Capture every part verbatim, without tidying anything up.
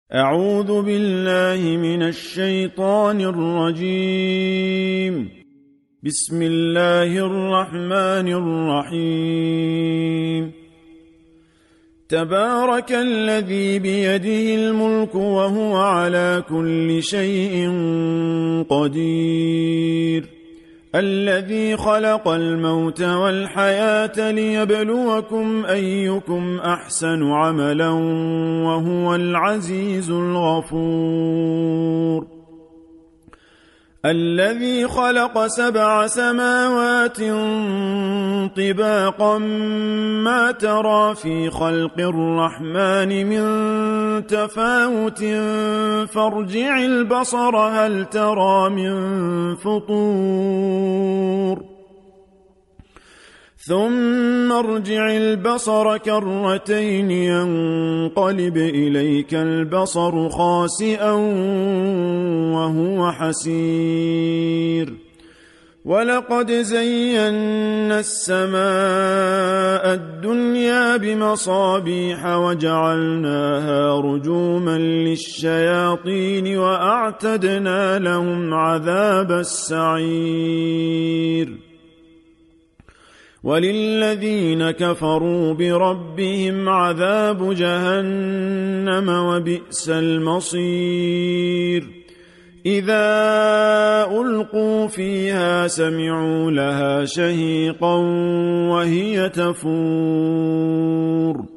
أعوذ بالله من الشيطان الرجيم. بسم الله الرحمن الرحيم. تبارك الذي بيده الملك وهو على كل شيء قدير، الذي خلق الموت والحياة ليبلوكم أيكم أحسن عملا وهو العزيز الغفور. الذي خلق سبع سماوات طباقا ما ترى في خلق الرحمن من تفاوت فارجع البصر هل ترى من فطور ثم ارجع البصر كرتين ينقلب إليك البصر خاسئا وهو حسير. ولقد زينا السماء الدنيا بمصابيح وجعلناها رجوما للشياطين وأعتدنا لهم عذاب السعير. وللذين كفروا بربهم عذاب جهنم وبئس المصير. إذا ألقوا فيها سمعوا لها شهيقا وهي تفور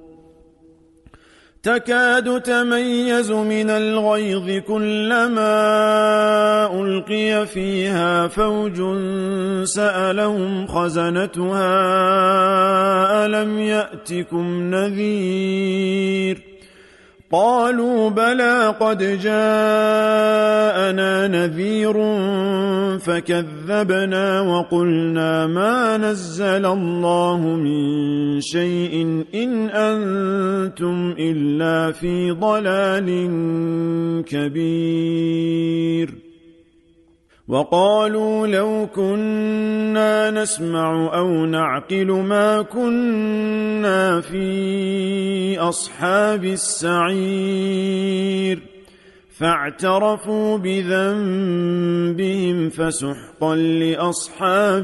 تكاد تميز من الغيظ كلما ألقي فيها فوج سألهم خزنتها ألم يأتكم نذير قالوا بلى قد جاءنا نذير فكذبنا وقلنا ما نزل الله من شيء إن أنتم إلا في ضلال كبير. وقالوا لو كنا نسمع أو نعقل ما كنا في أصحاب السعير فاعترفوا بذنبهم فسحقا لأصحاب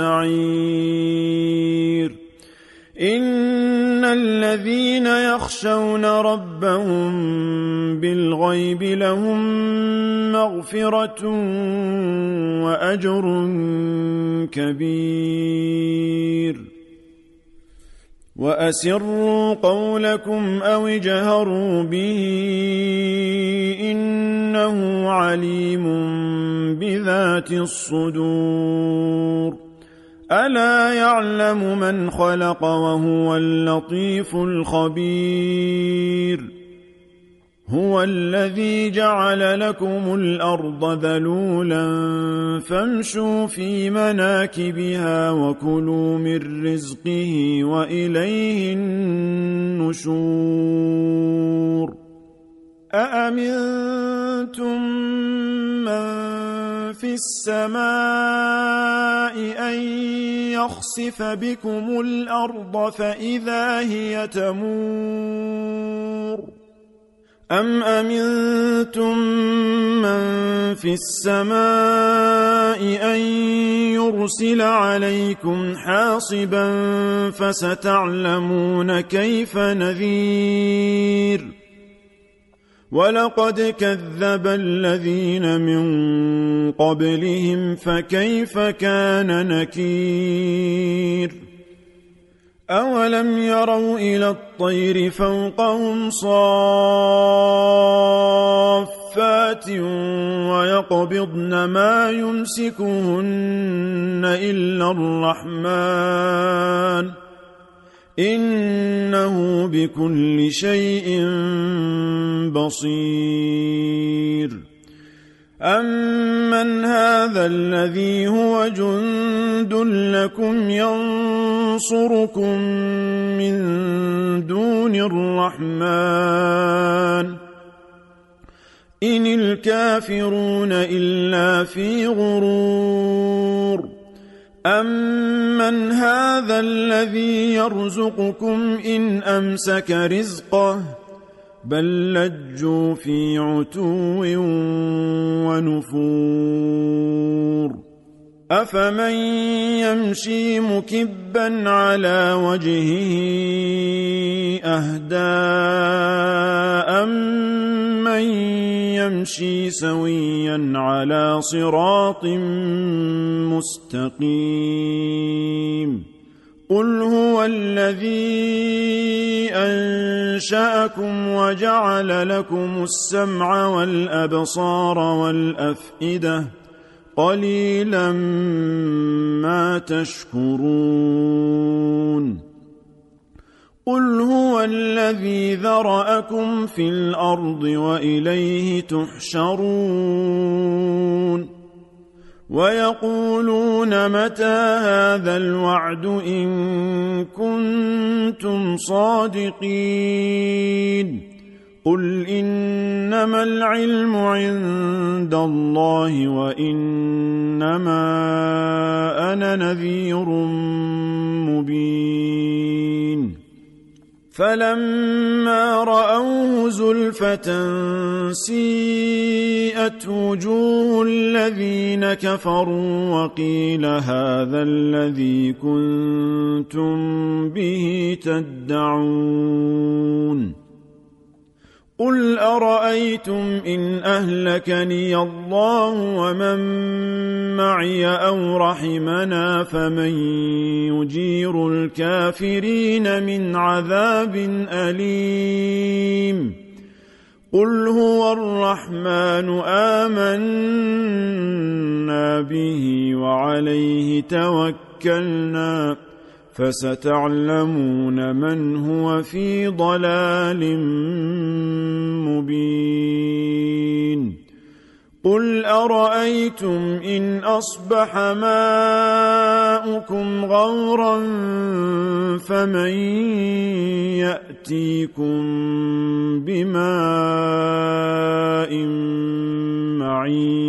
السعير. إن الذين يخشون ربهم بالغيب لهم مغفرة وأجر كبير. وأسروا قولكم أو اجهروا به إنه عليم بذات الصدور. ألا يعلم من خلق وهو اللطيف الخبير. هو الذي جعل لكم الأرض ذلولا فامشوا في مناكبها وكلوا من رزقه وإليه النشور. أأمنتم من في السماء أن يخسف بكم الأرض فإذا هي تمور أم أمنتم من في السماء أن يرسل عليكم حاصبا فستعلمون كيف نذير. ولقد كذب الذين من قبلهم فكيف كان نكير. أولم يروا إلى الطير فوقهم صافات ويقبضن ما يمسكهن إلا الرحمن إنه بكل شيء بصير. أمن هذا الذي هو جند لكم ينصركم من دون الرحمن إن الكافرون إلا في غرور. أمن هذا الذي يرزقكم إن أمسك رزقه بل لجوا في عتو ونفور أفمن يمشي مكبا على وجهه أهدى أمن يمشي سويا على صراط مستقيم قل هو الذي أنشأكم وجعل لكم السمع والأبصار والأفئدة قليلا ما تشكرون قل هو الذي ذرأكم في الأرض وإليه تحشرون ويقولون متى هذا الوعد إن كنتم صادقين قل إنما العلم عند الله وإنما أنا نذير مبين فلما رأوه زلفة سيئت وجوه الذين كفروا وقيل هذا الذي كنتم به تدعون قل أرأيتم إن أهلكني الله ومن معي أو رحمنا فمن يجير الكافرين من عذاب أليم قل هو الرحمن آمنا به وعليه توكلنا فستعلمون من هو في ضلال مبين قل أرأيتم إن أصبح ماؤكم غورا فمن يأتيكم بماء معين